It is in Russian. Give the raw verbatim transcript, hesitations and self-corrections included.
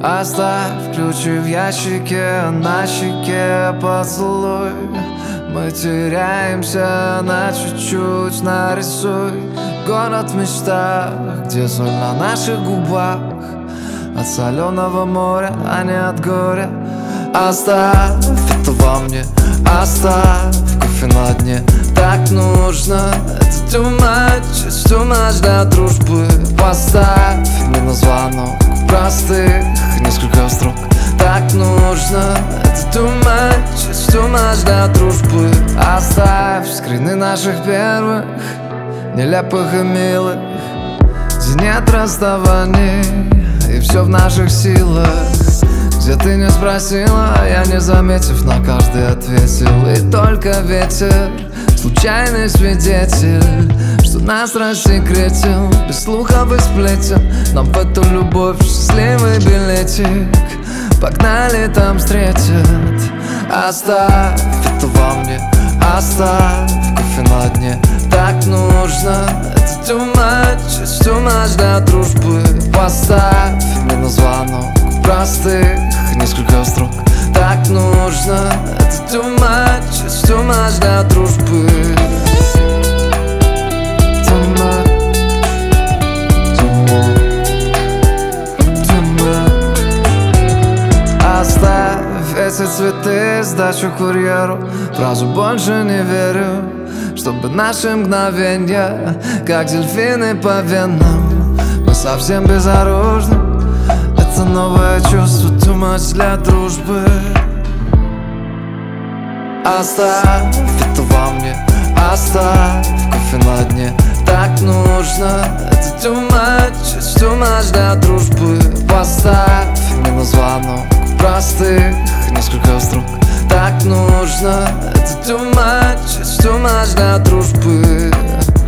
Оставь ключи в ящике, на щеке поцелуй. Мы теряемся на чуть-чуть, нарисуй город в мечтах, где соль на наших губах, от соленого моря, а не от горя. Оставь это во мне, оставь кофе на дне. Так нужно, это too much, it's too much для дружбы. Поставь мне звонок простых несколько строк. Так нужно, это too much, it's too much для дружбы. Оставь скрины наших первых, нелепых и милых, где нет расставаний, и все в наших силах. Где ты не спросила, а я, не заметив, на каждый ответил. И только ветер, случайный свидетель, что нас рассекретил, без слухов и сплетен. Нам в эту любовь счастливый билетик, погнали, там встретят. Оставь это во мне, оставь кофе на дне. Так нужно, это too much, it's too much для дружбы. Поставь мне на звонок простых несколько строк. Так нужно, это too much, it's too much для дружбы. Too much, too much, too much. Оставь эти цветы, сдачу курьеру. Фразу больше не верю, чтобы наши мгновенья, как дельфины по венам, мы совсем безоружны. Это новое чувство, too much для дружбы. Оставь это во мне, оставь кофе на дне. Так нужно, это too much, it's too much для дружбы. Поставь мне на звонок простых несколько строк. Так нужно, это too much, it's too much для дружбы.